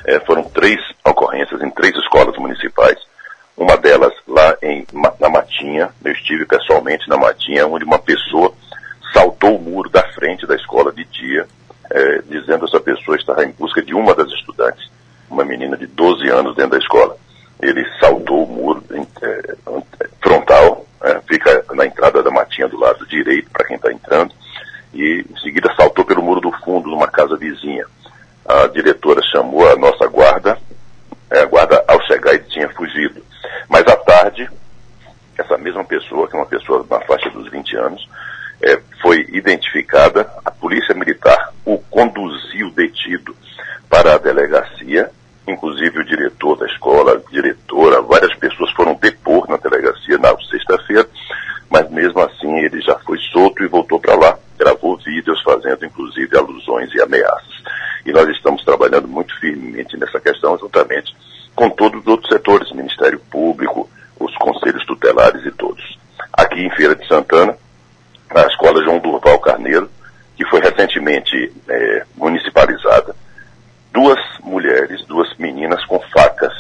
Foram 3 ocorrências em 3 escolas municipais. Uma delas lá na Matinha. Eu estive pessoalmente na Matinha, onde uma pessoa saltou o muro da frente da escola de dia, dizendo que essa pessoa estava em busca de uma das estudantes, uma menina de 12 anos dentro da escola. Ele saltou o muro frontal, fica na entrada da Matinha do lado direito, para quem está entrando, e em seguida saltou pelo muro do fundo, numa casa vizinha. A diretora chamou a nossa guarda, a guarda ao chegar ele tinha fugido. Mas à tarde, essa mesma pessoa, que é uma pessoa na faixa dos 20 anos, foi identificada, a polícia militar o conduziu detido para a delegacia, inclusive o diretor da escola, a diretora, várias pessoas foram depor na delegacia na sexta-feira, mas mesmo assim ele já foi solto e voltou para lá, gravou vídeos fazendo inclusive alusões e ameaças. E nós estamos trabalhando muito firmemente nessa questão, juntamente com todos os outros setores, Ministério Público, os conselhos tutelares e todos. Aqui em Feira de Santana, na escola João Durval Carneiro, que foi recentemente municipalizada, 2 mulheres, 2 meninas com facas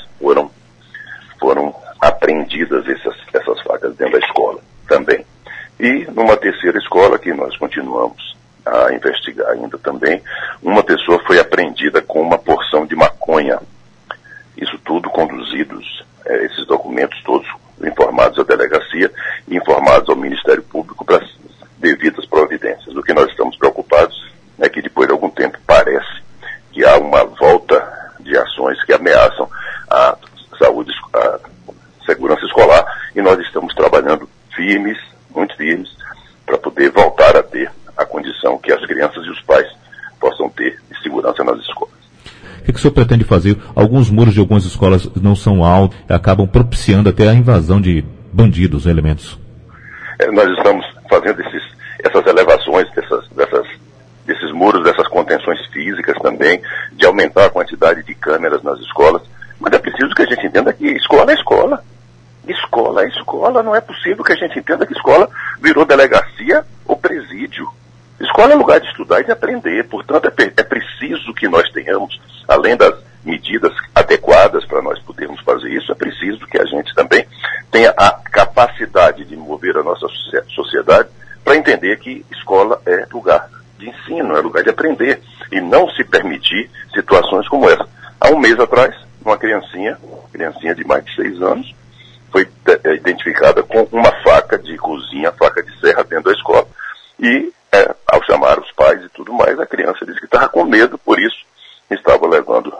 foram apreendidas, essas facas dentro da escola também. E numa terceira escola, que nós continuamos a investigar ainda também, uma pessoa foi apreendida com uma porção de maconha. Isso tudo conduzidos, esses documentos todos informados à delegacia e informados ao Ministério Público para as devidas providências. O que nós estamos preocupados é que depois de algum tempo parece que há uma volta de ações que ameaçam a saúde, a segurança escolar, e nós estamos trabalhando firmes, muito firmes, para poder voltar a ter a condição que as crianças e os pais possam ter de segurança nas escolas. O que o senhor pretende fazer? Alguns muros de algumas escolas não são altos, acabam propiciando até a invasão de bandidos, elementos. Nós estamos fazendo essas elevações desses muros, dessas contenções físicas também, de aumentar a quantidade de câmeras nas escolas, mas é preciso que a gente entenda que escola é escola. Escola é escola, não é possível que a gente entenda que escola virou delegacia ou presídio. Escola é lugar de estudar e de aprender, portanto é preciso que nós tenhamos, além das medidas adequadas para nós podermos fazer isso, é preciso que a gente também tenha a capacidade de mover a nossa sociedade para entender que escola é lugar de ensino, é lugar de aprender, e não se permitir situações como essa. Há um mês atrás, uma criancinha de mais de 6 anos, foi identificada com uma faca de cozinha, faca de serra dentro da escola, e ao chamar os pais e tudo mais, a criança disse que estava com medo, por isso estava levando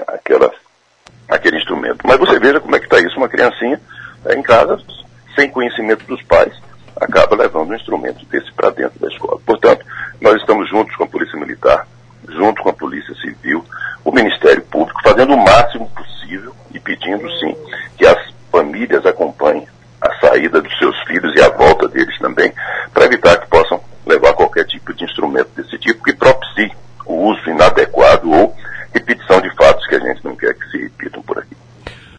aquele instrumento. Mas você veja como é que está isso, uma criancinha em casa, sem conhecimento dos pais, acaba levando um instrumento desse para dentro da escola. Portanto, nós estamos juntos com a Polícia Militar, junto com a Polícia Civil, o Ministério Público, fazendo o máximo possível e pedindo sim